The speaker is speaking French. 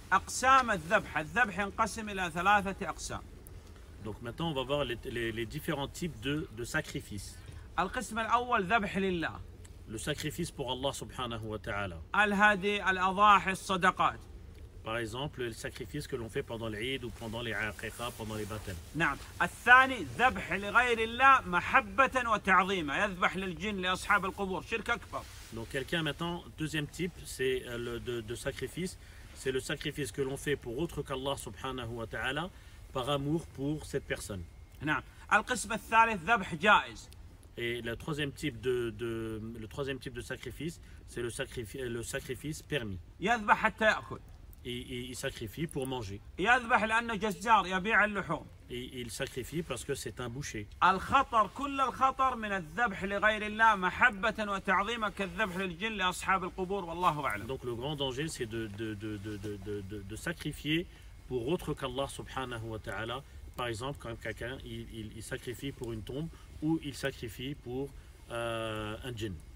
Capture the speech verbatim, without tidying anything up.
أقسام الذبح. الذبح ينقسم إلى ثلاثة أقسام. Donc maintenant, on va voir les, les, les différents types de, de sacrifices. القسم الأول ذبح لله. Le sacrifice pour Allah subhanahu wa ta'ala. الهدي، الأضاحي، الصدقات. Par exemple, le sacrifice que l'on fait pendant l'Eid ou pendant les aqiqa, pendant les baptêmes. نعم. الثاني ذبح لغير الله محبة وتعظيما، يذبح للجن لأصحاب القبور، شرك أكبر. Donc quelqu'un maintenant, deuxième type, c'est le de, de sacrifice, c'est le sacrifice que l'on fait pour autre qu'Allah subhanahu wa ta'ala, par amour pour cette personne. نعم. القسم الثالث ذبح جائز. Et le troisième type de, de le troisième type de sacrifice, c'est le sacrifice le sacrifice permis. يذبح حتى يأكل. Et, et il sacrifie pour manger. يذبح لأنه جزار يبيع اللحوم. Et il sacrifie parce que c'est un boucher. الخطر، كل الخطر من الذبح لغير الله محبة وتعظيما كالذبح للجن لأصحاب القبور والله أعلم. Donc le grand danger, c'est de, de, de, de, de, de, de sacrifier pour autre qu'Allah subhanahu wa ta'ala. Par exemple, quand quelqu'un il, il, il sacrifie pour une tombe ou il sacrifie pour euh, un djinn.